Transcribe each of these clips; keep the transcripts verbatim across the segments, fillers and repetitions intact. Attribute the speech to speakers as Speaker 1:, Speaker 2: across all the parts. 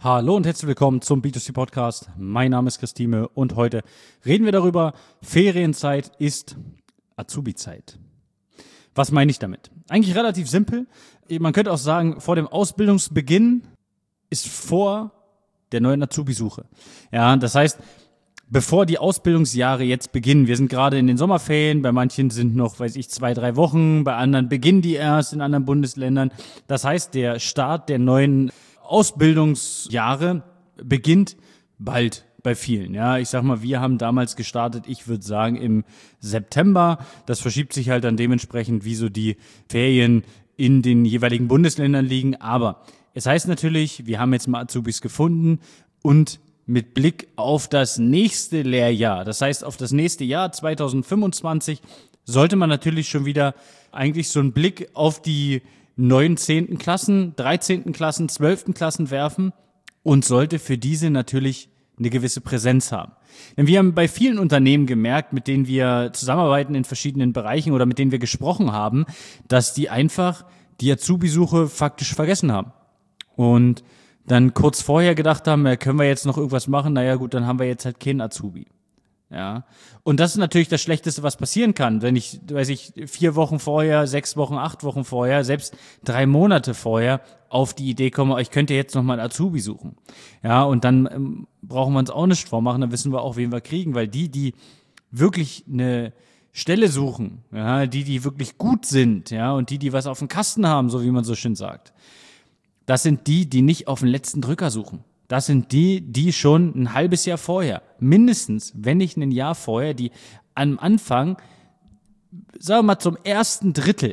Speaker 1: Hallo und herzlich willkommen zum B zwei C Podcast. Mein Name ist Christine und heute reden wir darüber, Ferienzeit ist Azubi-Zeit. Was meine ich damit? Eigentlich relativ simpel. Man könnte auch sagen, vor dem Ausbildungsbeginn ist vor der neuen Azubi-Suche. Ja, das heißt, bevor die Ausbildungsjahre jetzt beginnen, wir sind gerade in den Sommerferien, bei manchen sind noch, weiß ich, zwei, drei Wochen, bei anderen beginnen die erst in anderen Bundesländern. Das heißt, der Start der neuen Ausbildungsjahre beginnt bald bei vielen. Ja, ich sag mal, wir haben damals gestartet, ich würde sagen im September. Das verschiebt sich halt dann dementsprechend, wie so die Ferien in den jeweiligen Bundesländern liegen. Aber es heißt natürlich, wir haben jetzt mal Azubis gefunden und mit Blick auf das nächste Lehrjahr, das heißt auf das nächste Jahr zwanzig fünfundzwanzig, sollte man natürlich schon wieder eigentlich so einen Blick auf die neuen zehnten Klassen, dreizehnten Klassen, zwölften Klassen werfen und sollte für diese natürlich eine gewisse Präsenz haben. Denn wir haben bei vielen Unternehmen gemerkt, mit denen wir zusammenarbeiten in verschiedenen Bereichen oder mit denen wir gesprochen haben, dass die einfach die Azubi-Suche faktisch vergessen haben. Und dann kurz vorher gedacht haben, ja, können wir jetzt noch irgendwas machen? Naja gut, dann haben wir jetzt halt keinen Azubi. Ja. Und das ist natürlich das Schlechteste, was passieren kann, wenn ich, weiß ich, vier Wochen vorher, sechs Wochen, acht Wochen vorher, selbst drei Monate vorher auf die Idee komme, ich könnte jetzt noch mal einen Azubi suchen. Ja, und dann ähm, brauchen wir uns auch nicht vormachen, dann wissen wir auch, wen wir kriegen, weil die, die wirklich eine Stelle suchen, ja, die, die wirklich gut sind, ja, und die, die was auf dem Kasten haben, so wie man so schön sagt, das sind die, die nicht auf den letzten Drücker suchen. Das sind die, die schon ein halbes Jahr vorher, mindestens, wenn nicht ein Jahr vorher, die am Anfang, sagen wir mal zum ersten Drittel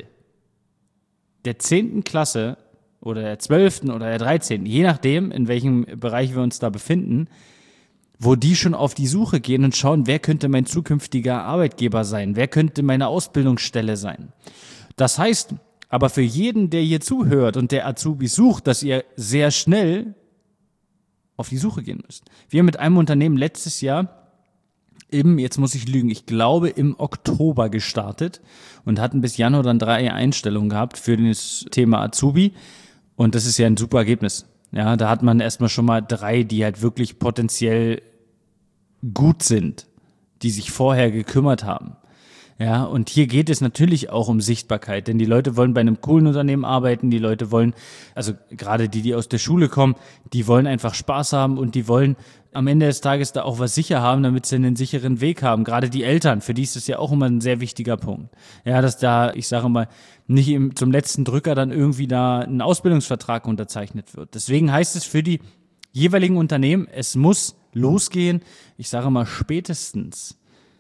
Speaker 1: der zehnten Klasse oder der zwölften oder der dreizehnten, je nachdem, in welchem Bereich wir uns da befinden, wo die schon auf die Suche gehen und schauen, wer könnte mein zukünftiger Arbeitgeber sein, wer könnte meine Ausbildungsstelle sein. Das heißt aber für jeden, der hier zuhört und der Azubi sucht, dass ihr sehr schnell auf die Suche gehen müsst. Wir haben mit einem Unternehmen letztes Jahr im, jetzt muss ich lügen, ich glaube im Oktober gestartet und hatten bis Januar dann drei Einstellungen gehabt für das Thema Azubi und das ist ja ein super Ergebnis. Ja, da hat man erstmal schon mal drei, die halt wirklich potenziell gut sind, die sich vorher gekümmert haben. Ja, und hier geht es natürlich auch um Sichtbarkeit, denn die Leute wollen bei einem coolen Unternehmen arbeiten, die Leute wollen, also gerade die, die aus der Schule kommen, die wollen einfach Spaß haben und die wollen am Ende des Tages da auch was sicher haben, damit sie einen sicheren Weg haben. Gerade die Eltern, für die ist das ja auch immer ein sehr wichtiger Punkt. Ja, dass da, ich sage mal, nicht im, zum letzten Drücker dann irgendwie da ein Ausbildungsvertrag unterzeichnet wird. Deswegen heißt es für die jeweiligen Unternehmen, es muss losgehen, ich sage mal spätestens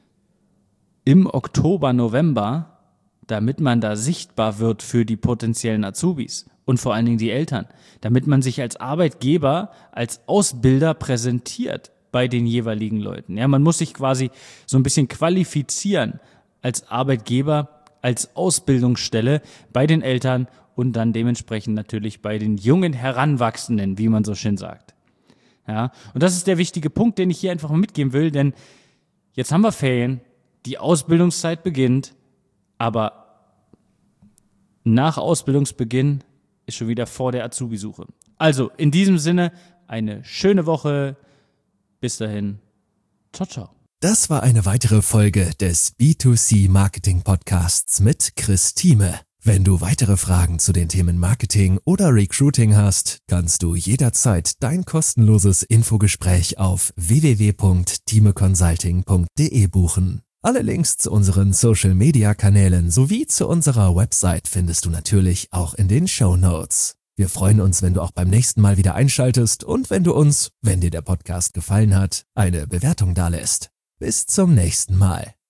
Speaker 1: im Oktober, November, damit man da sichtbar wird für die potenziellen Azubis und vor allen Dingen die Eltern, damit man sich als Arbeitgeber, als Ausbilder präsentiert bei den jeweiligen Leuten. Ja, man muss sich quasi so ein bisschen qualifizieren als Arbeitgeber, als Ausbildungsstelle bei den Eltern und dann dementsprechend natürlich bei den jungen Heranwachsenden, wie man so schön sagt. Ja, und das ist der wichtige Punkt, den ich hier einfach mal mitgeben will, denn jetzt haben wir Ferien, die Ausbildungszeit beginnt, aber nach Ausbildungsbeginn ist schon wieder vor der Azubi-Suche. Also in diesem Sinne eine schöne Woche. Bis dahin. Ciao, ciao.
Speaker 2: Das war eine weitere Folge des B zwei C Marketing Podcasts mit Chris Thieme. Wenn du weitere Fragen zu den Themen Marketing oder Recruiting hast, kannst du jederzeit dein kostenloses Infogespräch auf w w w punkt thieme consulting punkt d e buchen. Alle Links zu unseren Social-Media-Kanälen sowie zu unserer Website findest du natürlich auch in den Shownotes. Wir freuen uns, wenn du auch beim nächsten Mal wieder einschaltest und wenn du uns, wenn dir der Podcast gefallen hat, eine Bewertung dalässt. Bis zum nächsten Mal.